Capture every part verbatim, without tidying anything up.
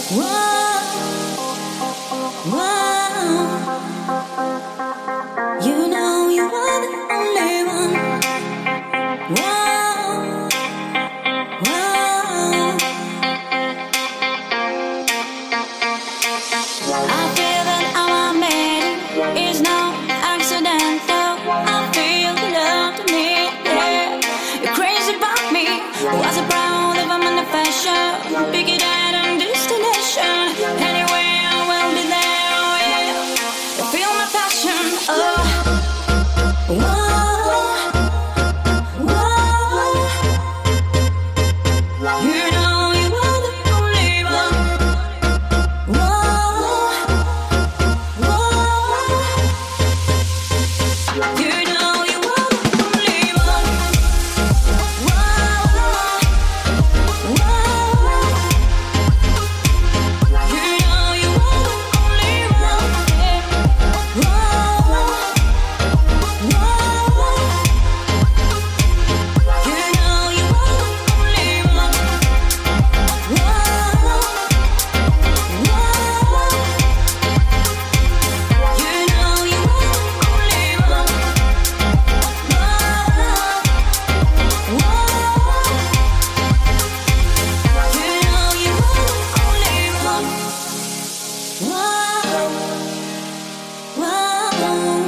Whoa, whoa. You know you are the only one. Whoa, whoa. I feel that our meeting is not accidental. I feel the love to me, yeah. You're crazy about me. Was it proud of a manifestation? Pick it out on destination. Anyway, I will be there, oh yeah. You feel my passion, oh. Whoa, whoa. You know you are the only one. Whoa, whoa. You know you are the only one. Whoa, whoa. You know you are the only one. Whoa, whoa. You know you are the only one. Whoa, whoa. You know you are the only one. Whoa, whoa. You know you are the only one. Whoa, whoa.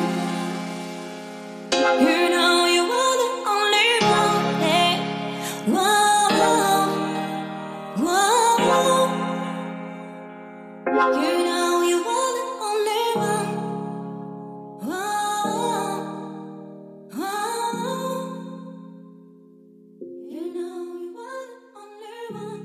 You know you are the only one. Yeah. Whoa, whoa. You know you are the only one. Whoa, whoa. You know you are the only one.